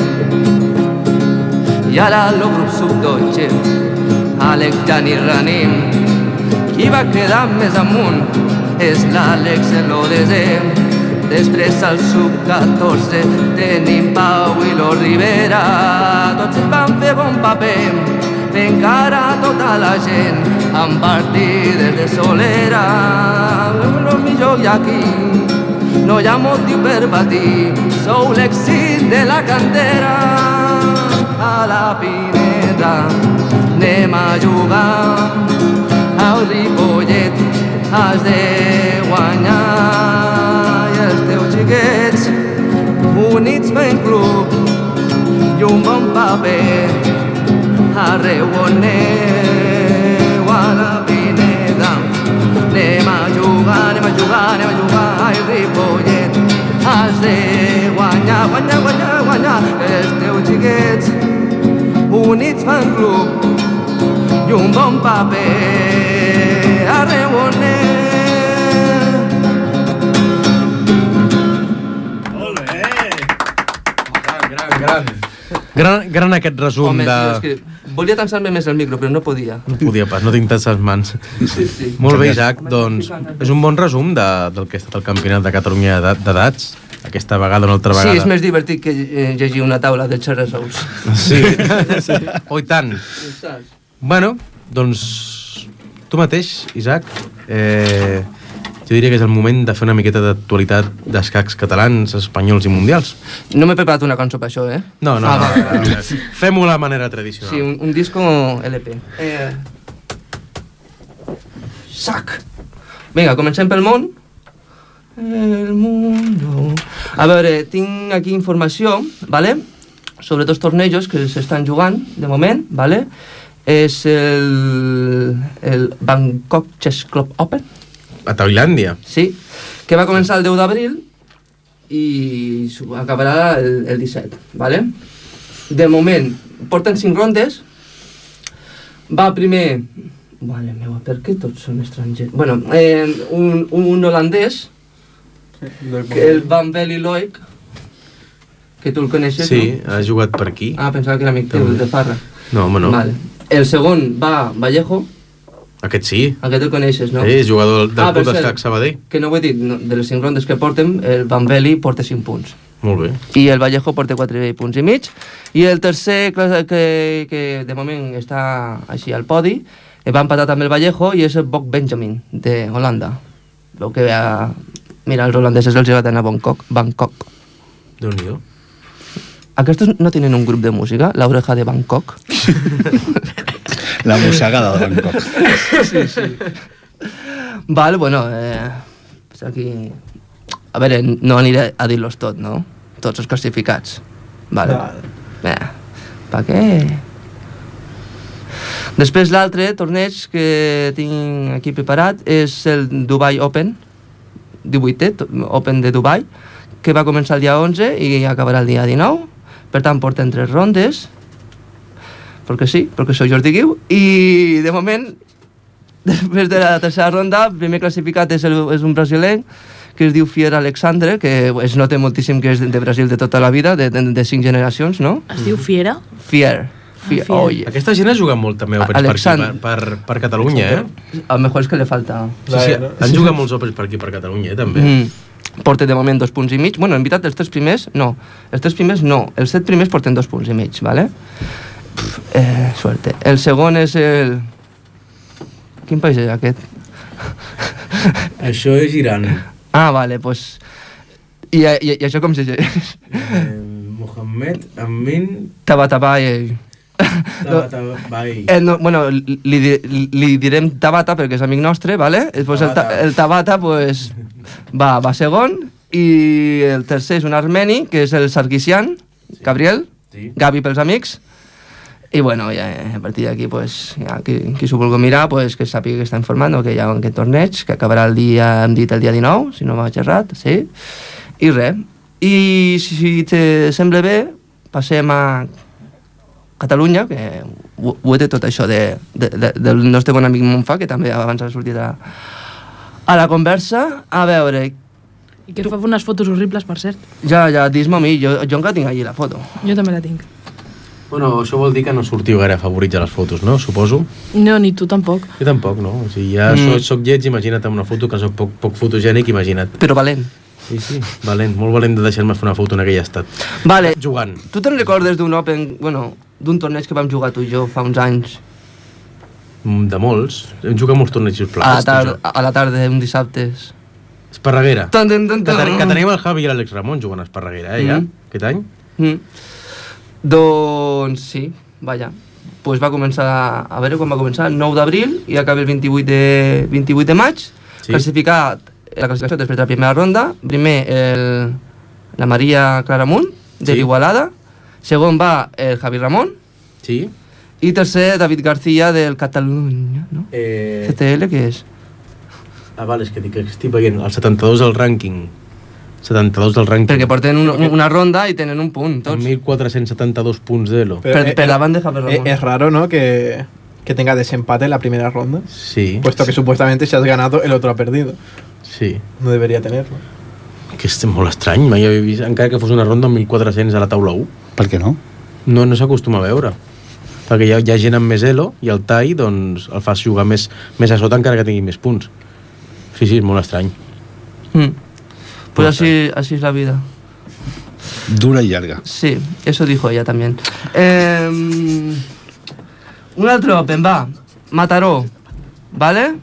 I ara el grup sub-12, Àlex, Jan i Ranim, qui va quedar més amunt és l'Àlex en lo desè. Després al sub-14 tenim Pau i lo Rivera, tots ells van fer bon paper, fent cara a tota la gent amb partides de solera. El millor hi ha aquí, no hi ha motiu per patir, sou l'èxit de la cantera. A la Pineda anem a jugar, al Ripollet has de guanyar. I els teus xiquets units fent club i un bon paper arreu on neu. A la Pineda anem a jugar, anem a jugar, anem a jugar. Ai Ripollet has de guanyar, guanyar, guanyar, guanyar. Els teus xiquets units fan club i un bon paper arreu on neu. Molt bé! Gran aquest resum Home, de... tio, és que volia tensar-me més el micro, però no podia. No podia pas, no tinc tantes mans. Sí. Molt bé, Isaac, doncs és un bon resum del que ha estat el Campionat de Catalunya d'edats, aquesta vegada o una altra vegada. Sí, és més divertit que llegir una taula de xerrassous. Sí. Oh, i tant. Bueno, doncs tu mateix, Isaac, jo diria que és el moment de fer una miqueta d'actualitat d'escacs catalans, espanyols i mundials. No m'he preparat una cançó per això, No. Va. Fem-ho de la manera tradicional. Sí, un disco LP. Sac! Vinga, comencem pel món. El mundo... A veure, tinc aquí informació, ¿vale? sobre dos tornejos que s'estan jugant, de moment, ¿vale? És el Bangkok Chess Club Open, A Tailàndia. sí, que va començar el 10 d'abril i acabarà el 17, ¿vale? De moment, porten 5 rondes, va primer... Vale, meu, per què tots són estrangers? Bueno, un holandès, que el Van Belly Loic, que tu el coneixes, Sí, no? ha jugat per aquí. Ah, pensava que era amic teu, el de Farra. No, home, no. Vale. El segon va Vallejo, Aquest sí. aquest el coneixes, no? Sí, és jugador del per Club cert, d'Escac Sabadell. Que no ho he dit, no, de les 5 rondes que porten, el Van Belly porta 5 punts. Molt bé. I el Vallejo porta 4 punts i mig. I el tercer, que de moment està així al podi, va empatar també el Vallejo i és el Bok Benjamin, de Holanda. Veu que mira, els holandeses els agraden a Bangkok. Déu-n'hi-do. Aquestos no tienen un grup de música, La Oreja de Bangkok. La musagada de Bangkok. Vale, bueno, pues aquí... A veure, no aniré a dir-los tot, no? Tots els classificats. Vale. Per què? Després l'altre torneig que tinc aquí preparat és el Dubai Open, 18è Open de Dubai, que va començar el dia 11 i acabarà el dia 19. Per tant, porten 3 rondes, perquè sí, perquè sou Jordi Guiu, i de moment, després de la tercera ronda, el primer classificat és un brasilenc, que es diu Fier Alexandre, que es nota moltíssim que és de Brasil de tota la vida, de 5 generacions, no? Es diu Fiera? Fier. Fier. Oye. Aquesta gent ha jugat molt també Opens per Alexandre. aquí, per Catalunya, A lo mejor és que le falta... Sí, sí, han jugat molts Opens per aquí, per Catalunya, també. Porta de moment 2 punts i mig. Bueno, en veritat, els 3 primers no. Els 3 primers no. Els 7 primers porten 2 punts i mig, ¿vale? Suerte. El segon és el... Quin país és aquest? Això és Iran. Ah, vale, pues... I això com se llegeix? Mohamed Amin Tabatabai. Tabatabai. No, bueno, li direm Tabata perquè és amic nostre, ¿vale? Pues el Tabata, pues, va segon, i el tercer és un armeni, que és el Sarkisian, Gabriel, Gavi pels amics, i bueno, ja, a partir d'aquí, pues, ja, qui s'ho vulgui mirar, pues, que sàpiga que està informant que hi ha aquest torneig, que acabarà el dia, hem dit el dia 19, si no m'ha errat, sí, i res. I si te sembla bé, passem a Catalunya, que ho té tot això del nostre bon amic Montfà, que també abans ha sortit a la conversa. A veure... I que fa unes fotos horribles, per cert. Ja, dis-me a mi, jo encara tinc allí la foto. Jo també la tinc. Bueno, això vol dir que no sortiu gaire favorits a les fotos, no? Suposo. No, ni tu tampoc. Jo tampoc, no? O sigui, ja soc lleig, imagina't amb una foto, que soc poc fotogènic, imagina't. Però valent. Sí, valent, molt valent de deixar-me fer una foto en aquell estat. Vale. Jugant. Tu te'n recordes d'un Open, bueno, d'un torneig que vam jugar tu i jo fa uns anys? De molts. Hem jugat molts tornejos plats. A la tarda, un dissabtes. Esparreguera. Que tenim el Javi i l'Àlex Ramon jugant a Esparreguera, ja, aquest any. Doncs sí, vaja. Pues va començar, a veure quan va començar, el 9 d'abril i acaba el 28 de maig. Classificat, la classificació després de la primera ronda. Primer, la Maria Claramunt, de l'Igualada. Segon va el Javi Ramon. Sí. I tercer, David García, del Catalunya, no? CTL, què és? Ah, vale, és que estic veient el 72 del rànquing. 72 del rànquing. Perquè porten una ronda i tenen un punt, tots. 1.472 punts d'Elo. Per davant de Javi Ramon. Es raro, ¿no? Que tenga desempate en la primera ronda. Sí. Puesto que supuestamente si has ganado, el otro ha perdido. Sí. No debería tenerlo. Que és molt estrany, mai havia vist, encara que fos una ronda amb 1.400 a la taula 1. Per què no? No s'acostuma a veure. Perquè hi ha gent amb més elo i el tall doncs, el fas jugar més a sota encara que tingui més punts. Sí, és molt estrany. Pues así es la vida. Dura y larga. Sí, eso dijo ella también. Un altre Open, va. Mataró, ¿vale?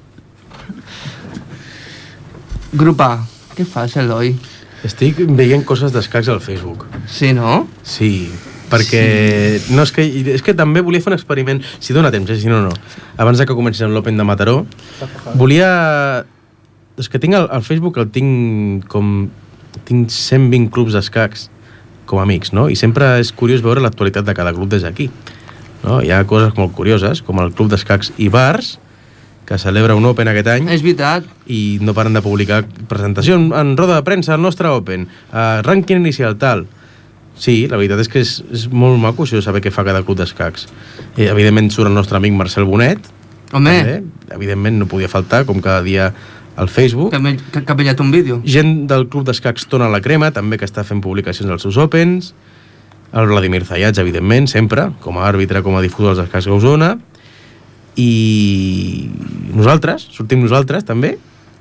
Grup A. Què fas, Eloi? Estic veient coses d'escacs al Facebook. Sí, no? Sí, perquè... Sí. No, és que també volia fer un experiment, si dona temps, si no, no. Abans que comencis amb l'Open de Mataró, volia... És que tinc al Facebook, tinc 120 clubs d'escacs com a amics, no? I sempre és curiós veure l'actualitat de cada club des d'aquí. No? Hi ha coses molt curioses, com el Club d'Escacs i Bars, que celebra un Open aquest any. És veritat. I no paren de publicar presentació en roda de premsa, el nostre Open, rànquing inicial, tal. Sí, la veritat és que és molt maco això de saber què fa cada club d'escacs. Evidentment surt el nostre amic Marcel Bonet. Home. També. Evidentment no podia faltar, com cada dia al Facebook. Que ha penjat un vídeo. Gent del club d'escacs Tona la Crema, també, que està fent publicacions dels seus Opens. El Vladimir Zayats, evidentment, sempre, com a àrbitre, com a difusor dels escacs d'Osona. I nosaltres, sortim nosaltres, també.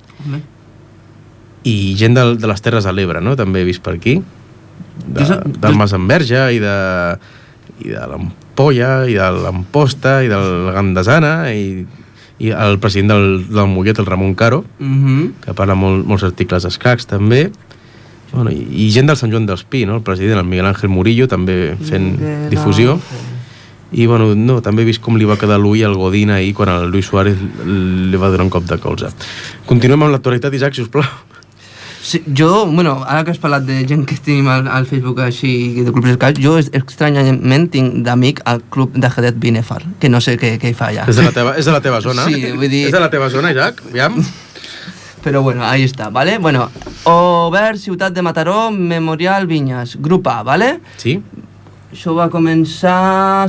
I gent de les Terres de l'Ebre, no? També he vist per aquí. Del Mas Enverge i de l'Ampolla i de l'Amposta i del Gandesana i el president del Mollet, el Ramon Caro, que parla molts articles d'escacs també. Bueno, i gent del Sant Joan d'Espí, no? El president, el Miguel Ángel Murillo, també fent difusió. I bueno, no, també he vist com li va quedar l'ull al Godín ahir quan el Luis Suárez li va donar un cop de colze. Continuem amb l'actualitat, Isaac, sisplau. Sí, jo, bueno, ara que has parlat de gent que tenim al Facebook així, de clubs d'escacs, jo estranyament tinc d'amic al club d'ajedrez Binefar, que no sé què hi fa allà. És de la teva zona? Sí, vull dir... És de la teva zona, Isaac? Aviam. Però bueno, ahí està, ¿vale? Bueno, Obert, Ciutat de Mataró, Memorial Vinyes, grup A, ¿vale? Sí. Això va començar...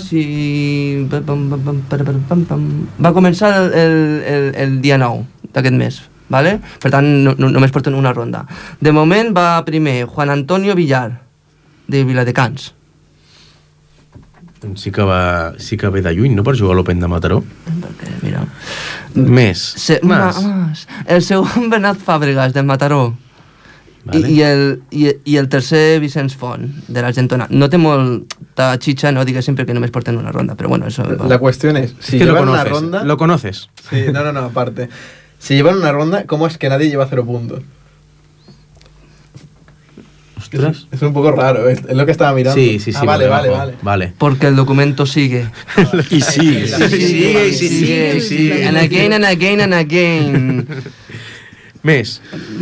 Va començar el dia 9 d'aquest mes, ¿vale? Per tant, només porten una ronda. De moment va primer Juan Antonio Villar, de Viladecans. Doncs sí que ve de lluny, no?, per jugar a l'Open de Mataró. Perquè, mira... Més. El segon Bernat Fàbregas, de Mataró. Vale. I el tercer Vicenç Font, de l'Argentona. No té molta xitxa, no diguéssim, perquè només porten una ronda, però bueno, eso... La cuestión es, si que llevan una ronda... ¿Lo conoces? Sí, no, aparte. Si llevan una ronda, ¿cómo es que nadie lleva 0 puntos? Ostras. Es un poco raro, es lo que estaba mirando. Sí. Vale. Porque el documento sigue. Y sigue. And again. Més.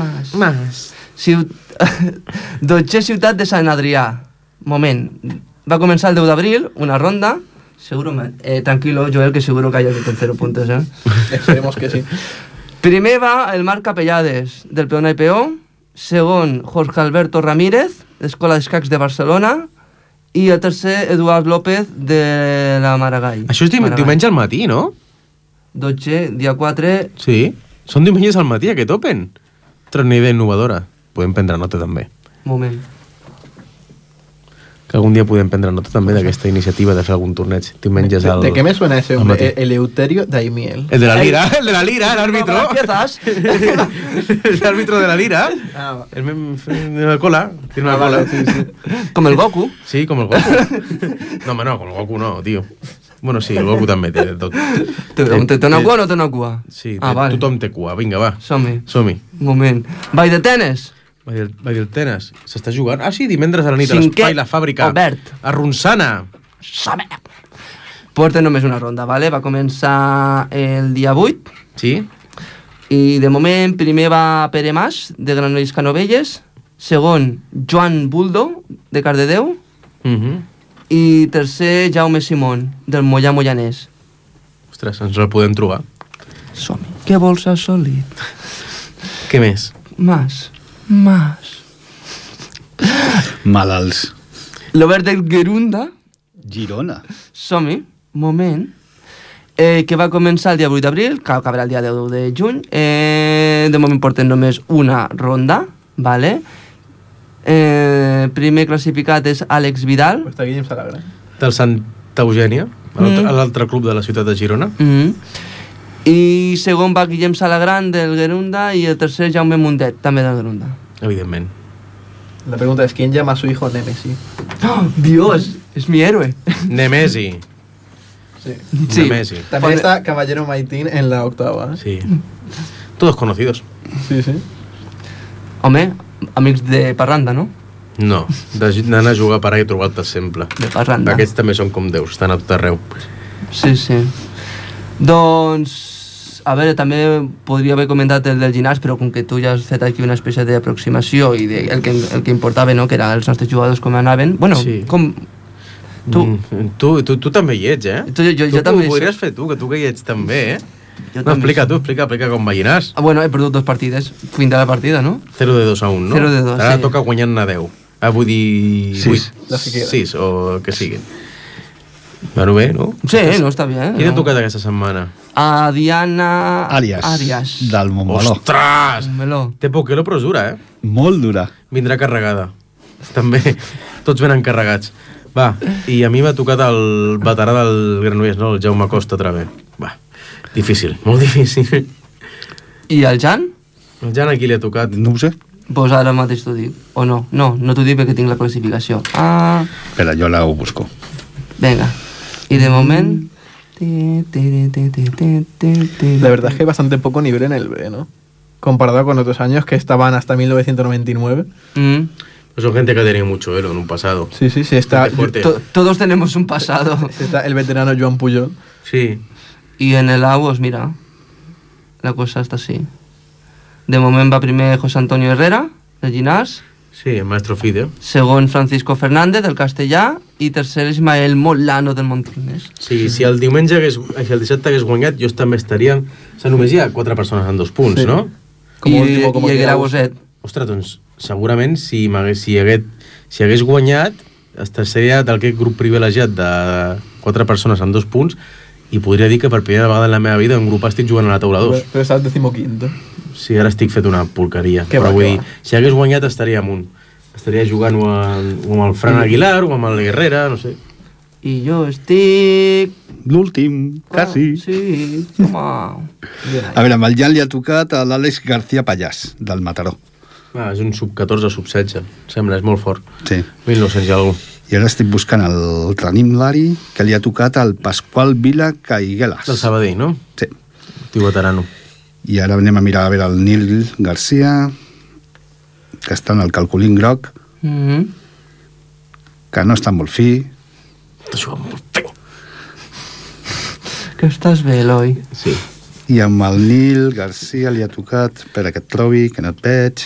Dotze Ciutat de Sant Adrià. Moment. Va començar el 10 d'abril, una ronda. Tranquilo, Joel, que seguro que haya que con 0 puntos, ¿eh? Esperemos que sí. Primer va el Marc Capellades, del Peona i Peó. Segon, Jorge Alberto Ramírez, d'Escola d'Escacs de Barcelona. I el tercer, Eduard López, de la Maragall. Això és diumenge al matí, no? 12, dia 4... Sí, són diumenges al matí, aquest Open. Altra idea innovadora. Podem prendre nota, també. Moment. Que algun dia podem prendre nota també d'aquesta iniciativa de fer algun torneig diumenges al... ¿De qué me suena ese hombre? Eleuterio Daimiel. El de la Lira, el árbitro. El árbitro de la Lira. De la cola. Tiene una cola. Sí. Com el Goku. Sí, com el Goku. No, home, no, com el Goku no, tio. Bueno, sí, el Goku també té tot. Té una cua o no té una cua? Sí, vale. Tothom té cua. Vinga, va. Som-hi. Moment. Ball de tenis. Va dir el tenis. S'està jugant? Ah, sí, divendres a la nit a l'Espai La Fàbrica. Obert. A Ronçana. Porta només una ronda, ¿vale? Va començar el dia 8. Sí. I de moment, primer va Pere Mas, de Granollers Canovelles. Segon, Joan Buldo, de Cardedeu. I tercer, Jaume Simón, del Mollà Mollanès. Ostres, ens el podem trobar. Som-hi. Què vols assolit? Què més? Mas. Malalts. L'Obert del Gerunda. Girona. Som-hi. Moment. Que va començar el dia 8 d'abril, que acabarà el dia 10 de juny. De moment porten només una ronda, ¿vale? Primer classificat és Àlex Vidal. Està Guillem Salagra. Del Santa Eugènia, l'altre club de la ciutat de Girona. I segon va Guillem Salagran, del Gerunda, i el tercer Jaume Mundet, també del Gerunda. Evidentment. La pregunta es, ¿quién llama a su hijo Nemesi? ¡Oh, Dios! Es mi héroe. Nemesi. Sí. Nemesi. También está Caballero Maitín en la octava. Sí. Todos conocidos. Sí. Home, amics de parranda, no? No, d'anar a jugar a parar i trobar-te sempre. De parranda. Aquests també són com déus, estan a tot arreu. Sí. Doncs a veure, també podria haver comentat el del gimnàs, però com que tu ja has fet aquí una espècie d'aproximació i el que importava, no?, que eren els nostres jugadors com anaven, bueno, Sí. com... Tu també hi ets, eh? Jo també ho podries fer tu, que tu que hi ets també, eh? Jo No, també explica com va Llinàs. Bueno, he perdut 2 partides, fin de la partida, no? 0-2-1, no? 0-2, Ara sí. toca guanyant-ne 10. Vull dir... 6. 6, o que siguin. Bueno, bé, no? Sí, no, està bé. Qui t'ha tocat aquesta setmana? A Diana... Àries, del Montmeló. Ostres! Meló. Té poquelo, però és dura, eh? Molt dura. Vindrà carregada. També, tots venen carregats. Va, i a mi m'ha tocat el veterà del Granollers, no? El Jaume Costa, otra vez. Va, difícil, molt difícil. I el Jan? El Jan a qui li ha tocat? No ho sé. Pues ara mateix t'ho dic. O no? No t'ho dic perquè tinc la classificació. Ah, Espera, jo la ho busco. venga. Y de moment... La verdad es que hay bastante poco nivel en el B, ¿no? Comparado con otros años que estaban hasta 1999. Mm. Pues son gente que ha tenido mucho elo en un pasado. Sí, sí, sí. Está, Gente fuerte. Todos tenemos un pasado. está el veterano Joan Puyol. Sí. Y en el Aguas, mira, la cosa está así. De moment va primer José Antonio Herrera, del Llinàs, Sí, el maestro Fideo. segon Francisco Fernández, del Castellà, i tercer Ismael Molano, del Montornès. Sí, si el diumenge hagués, si el dissabte hagués guanyat, jo també estaria... O sigui, només hi ha 4 persones en 2 punts, Sí. no? Com I, último, com i queda Graboset. Ostres, doncs, segurament, si hagués guanyat, seria d'aquest grup privilegiat de 4 persones en 2 punts, i podria dir que per primera vegada en la meva vida un grup estic jugant a la taula 2. Pero está el 15º. Sí, ara estic fet una porqueria. Què Però va, vull què dir, va? si hagués guanyat estaria amunt. Estaria jugant o amb el Fran Aguilar o amb el Guerrera, no sé. I jo estic... L'últim, quasi. Sí, home... A veure, amb el Jan li ha tocat a l'Àlex García Pallàs, del Mataró. És un sub-14 o sub-16, sembla, és molt fort. Sí. 1900 i alguna. I ara estic buscant el Ranim Lari, que li ha tocat al Pasqual Vila Caiguelas. Del Sabadell, no? Sí. Tio veterano. I ara anem a mirar a veure el Nil García, que està en el calculín groc, Mm. que no està molt fi. Està jugant molt bé. Que estàs bé, Eloi. Sí. I amb el Nil García li ha tocat, espera que et trobi, que no et veig.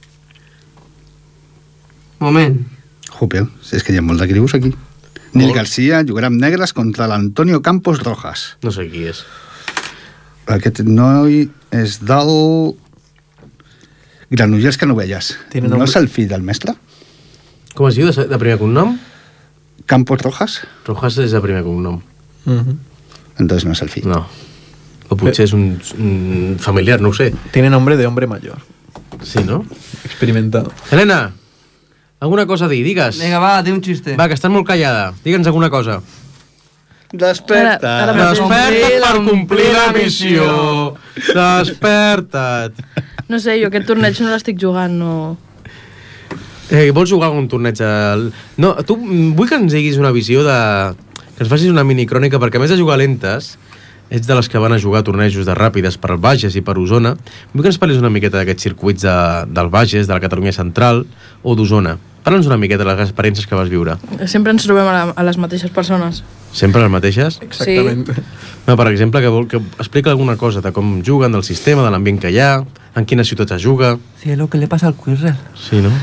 Moment. Jope, si és que hi ha molt de grius aquí. Nil Molt. García jugarà amb negres contra l'Antonio Campos Rojas. No sé qui és. Aquest noi és del Granollers Canovelles. Tiene No nombre. és el fill del mestre? Com es diu de primer cognom? Campos Rojas? Rojas és de primer cognom. Entonces no és el fill. No. O potser és un familiar, no ho sé. Tiene nombre de hombre mayor. Sí, no? Experimentado. Helena, alguna cosa a dir, digues. Vinga, va, di un xiste. Va, que estàs molt callada. Digue'ns alguna cosa. Desperta! Ara mateix. Desperta't per complir la missió. Desperta't. No sé, jo aquest torneig no l'estic jugant, no... Vols jugar a algun torneig? No, tu vull que ens diguis una visió de... Que ens facis una minicrònica, perquè a més de jugar lentes, ets de les que van a jugar a tornejos de ràpides per Bages i per Osona. Vull que ens parlis una miqueta d'aquests circuits del Bages, de la Catalunya Central o d'Osona. Parla'ns una miqueta de les experiències que vas viure. Sempre ens trobem a les mateixes persones. Sempre les mateixes? Exactamente. No, per exemple, que explica alguna cosa de com juguen, del sistema, de l'ambient que hi ha, en quines ciutats es juga... Cielo, què li passa al Quirrell? Sí, no?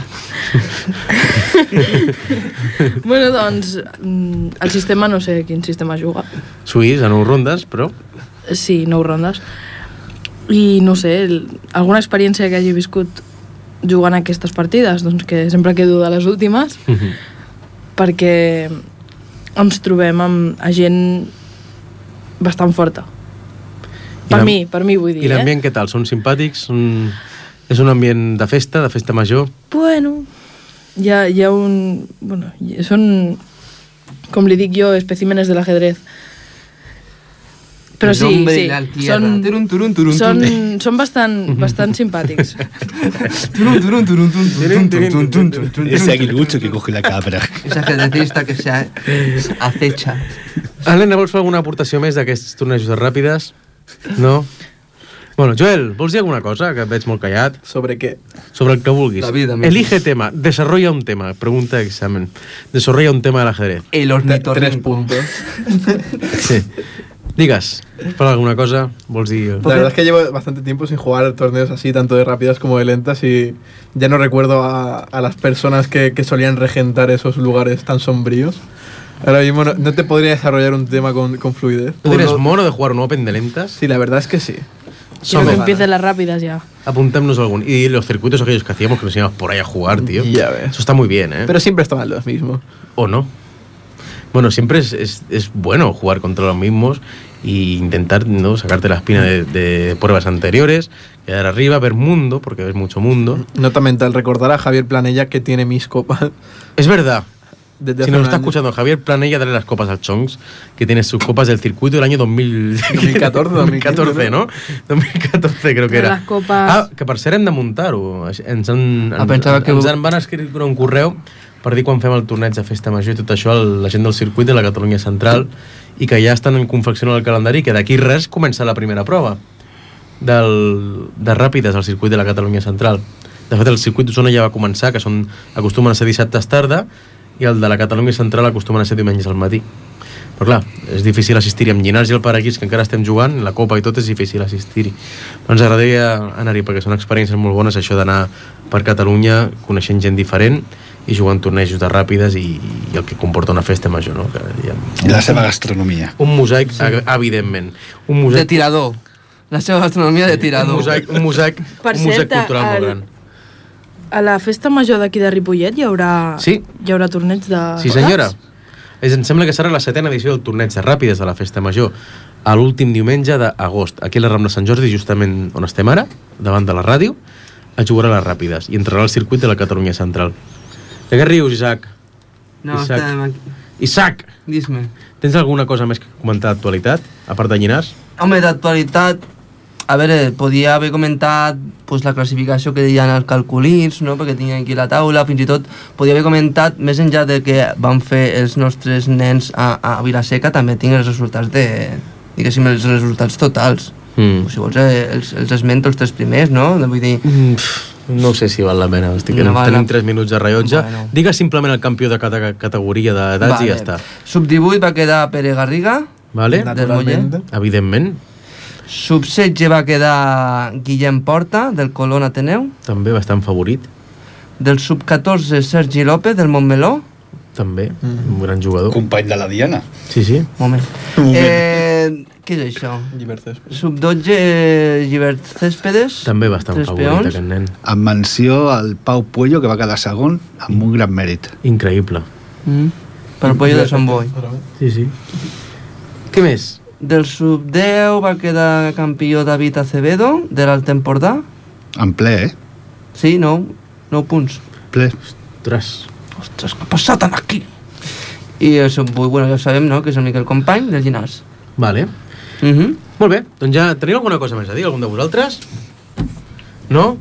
Bueno, doncs, el sistema, no sé quin sistema juga. Suís, a 9 rondes, però... Sí, 9 rondes. I no sé, alguna experiència que hagi viscut jugant a aquestes partides, doncs que sempre quedo de les últimes, perquè ens trobem amb gent bastant forta. Per mi vull dir, I l'ambient què tal? Són simpàtics? És un ambient de festa major? Bueno, hi ha un... Bueno, són, com li dic jo, especímenes de l'ajedrez. Però sí, sí, són bastant simpàtics. Ese aguilucho que coge la cabra. Ese ajedrecista que se acecha. Helena, vols fer alguna aportació més d'aquests tornejos de ràpides? No? Bueno, Joel, vols dir alguna cosa? Que et veig molt callat. ¿Sobre qué? Sobre el que vulguis. La vida misma. Elige tema, desarrolla un tema. Pregunta de examen. Desarrolla un tema del ajedrez. El 3 ornitorrinco. puntos. Sí. Digues, per alguna cosa, vols dir... La verdad es que llevo bastante tiempo sin jugar torneos así, tanto de rápidas como de lentas, y ya no recuerdo a las personas que solían regentar esos lugares tan sombríos. Ahora mismo no te podría desarrollar un tema con fluidez. ¿Tú tienes mono de jugar un Open de lentas? Sí, la verdad es que sí. Quiero que empiecen las rápidas ya. Apuntémonos algún. Y los circuitos aquellos que hacíamos, que nos íbamos por ahí a jugar, tío. Ya ves. Eso está muy bien, ¿eh? Pero siempre estaban los mismos. ¿O no? Bueno, siempre es bueno jugar contra los mismos e intentar, ¿no?, sacarte la espina de pruebas anteriores, quedar arriba, ver mundo, porque ves mucho mundo. Nota mental, recordar a Javier Planella que tiene mis copas. Es verdad. Desde Si hace nos un está año. escuchando Javier Planella, dale las copas al Chongs, que tiene sus copas del circuito del año 2014, 2014, ¿no? 2014 creo que era. Les copes... Ah, que per cert hem de muntar-ho. Ens pensava que... ens van escriure un correu per dir quan fem el torneig de Festa Major i tot això a la gent del circuit de la Catalunya Central, i que ja estan confeccionant el calendari i que d'aquí res comença la primera prova de ràpides al circuit de la Catalunya Central. De fet, el circuit d'Osona ja va començar, que acostumen a ser dissabtes tarda, i el de la Catalunya Central acostumen a ser diumenges al matí. Però clar, és difícil assistir-hi amb Llinars i el Paraguís, que encara estem jugant, la Copa i tot, és difícil assistir-hi. Però ens agradaria anar-hi, perquè són experiències molt bones, això d'anar per Catalunya coneixent gent diferent i jugant tornejos de ràpides i el que comporta una festa major, no? I la seva gastronomia. Un mosaic, evidentment. Un De mosaic, tirador. La seva gastronomia de tirador. un mosaic Per cultural cert, molt gran. A la festa major d'aquí de Ripollet hi haurà torneig de... Sí, senyora. Em sembla que serà la 7ª edició del torneig de ràpides de la Festa Major, a l'últim diumenge d'agost, aquí a la Rambla Sant Jordi, justament on estem ara, davant de la ràdio, es jugarà a les ràpides i entrarà al circuit de la Catalunya Central. De què rius, Isaac? No, Isaac. estem aquí. Isaac! Dis-me. Tens alguna cosa més que comentar d'actualitat, a part de Llinars? Home, d'actualitat, a veure, podia haver comentat pues, la classificació que deien els calculins, no?, perquè tinien aquí la taula, fins i tot podia haver comentat, més enllà de que van fer els nostres nens a Vilaseca, també tinc els resultats diguéssim, els resultats totals. Si vols, els esmento els 3 primers, no? Vull dir... No sé si val la pena. Tenim 3 minuts de rellotge. Bueno. Digues simplement el campió de cada categoria d'edats i ja està. Sub-18 va quedar Pere Garriga, vale. del Mollet. Evidentment. Sub-16 va quedar Guillem Porta, del Colón Ateneu. També bastant favorit. Del sub-14, Sergi López, del Montmeló. També, un gran jugador. Company de la Diana. Sí, sí. Moment. Què és això? Llibert Céspedes. Sub-12, Llibert Céspedes. També bastant favorit, aquest nen. Amb menció al Pau Puello, que va quedar segon, amb un gran mèrit. Increïble. Per Pollo de Sant Boi. Sí, sí. Què més? Del sub-10 va quedar campió David Acevedo, de l'Alt Empordà. En ple, Sí, 9 punts. Ple. Ostres. Ostres, què ha passat aquí? I el sub-8, bueno, ja sabem, no?, que és el Miquel Company, del Llinars. Vale. Molt bé, doncs ja teniu alguna cosa més a dir, algun de vosaltres? No?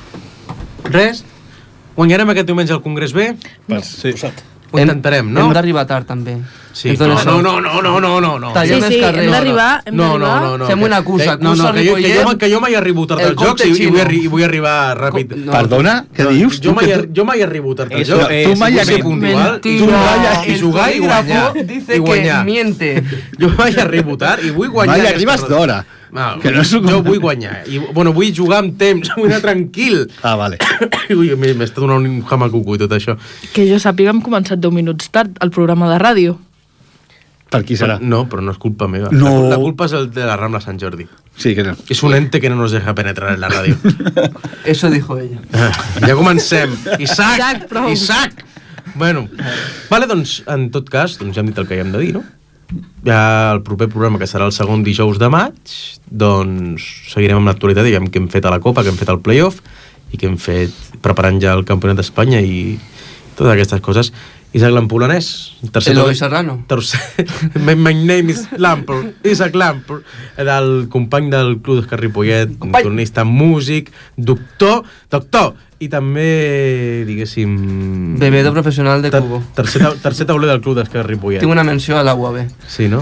Res? Guanyarem aquest diumenge al Congrés B? Sí. Ho intentarem, no? Hem d'arribar tard, també. Sí, no. Tallem els carrers. hem d'arribar. No. Fem una cursa, que jo mai arribo tard als jocs i vull arribar ràpid. Perdona, què dius? Jo mai arribo tard als jocs. Tu mai vull ser puntual i jugar i guanyar. Dice que miente. Jo mai arribo tard i vull guanyar. Mai arribes d'hora. Que no Jo vull guanyar. Vull jugar amb temps, vull anar tranquil. Ah, vale. M'està donant un jamacuco i tot això. Que jo sàpiga hem començat 10 minuts tard el programa de ràdio. Per qui serà? No, però no és culpa meva. No. La culpa és el de la Rambla Sant Jordi. Sí, que no. És un ente que no nos deja penetrar en la ràdio. Eso dijo ella. Ja comencem. Isaac! Isaac, prou. Isaac! Bueno, vale, doncs, en tot cas, doncs ja hem dit el que hi hem de dir, no? Ja el proper programa, que serà el segon dijous de maig, doncs seguirem amb l'actualitat i veiem què hem fet a la Copa, què hem fet al playoff i què hem fet preparant ja el Campionat d'Espanya i totes aquestes coses. Isaac Lampolanès, Eloi Serrano. My name is Lampol, Isaac Lampol, el company del Club d'Esquerra Ripollet, tornista, músic, doctor, i també, diguéssim... Bebedor professional de Cubo. Tercer tauler del Club d'Esquerra Ripollet. Tinc una menció a la UAB. Sí, ¿no?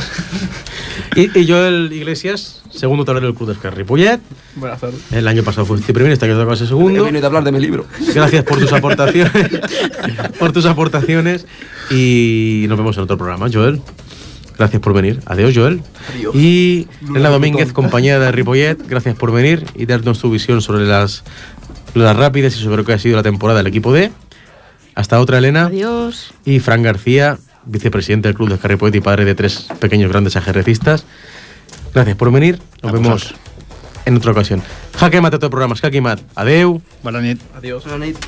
Y Joel Iglesias, segundo tablero del Club d'Esquerra Ripollet. Buenas tardes. El año pasado fuiste primero, este año toca ser He segundo. venido a hablar de mi libro. Gracias por tus aportaciones. Y nos vemos en otro programa, Joel. gracias por venir. Adiós, Joel. Adiós. Y Elena Domínguez, tonta. compañera de Ripollet, gracias por venir y darnos tu visión sobre las rápidas y sobre lo que ha sido la temporada del equipo D. Hasta otra, Elena. Adiós. Y Fran García, vicepresidente del Club de Ripollet y padre de 3 pequeños grandes ajedrecistas. Gracias por venir. Nos vemos en otra ocasión. Jaque Mate, tot programa. Jaque Mat. Adeu. Bona nit. Adiós. Bona nit.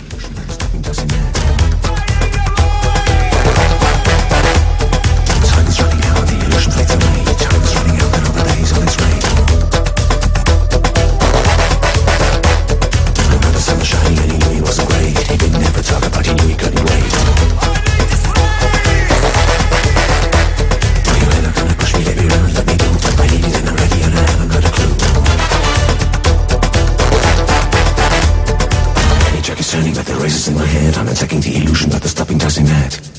Time is running out, the illusion fades away. Time is running out, and all the days on its way. Another sun was shining and he knew he wasn't great. He didn't ever talk about, he knew he couldn't wait. Were you ever gonna push me, baby, around, let me go? I need it and I'm ready and I haven't got a clue. Any track is turning, but the race is in my head. I'm attacking the illusion, but the stopping doesn't add.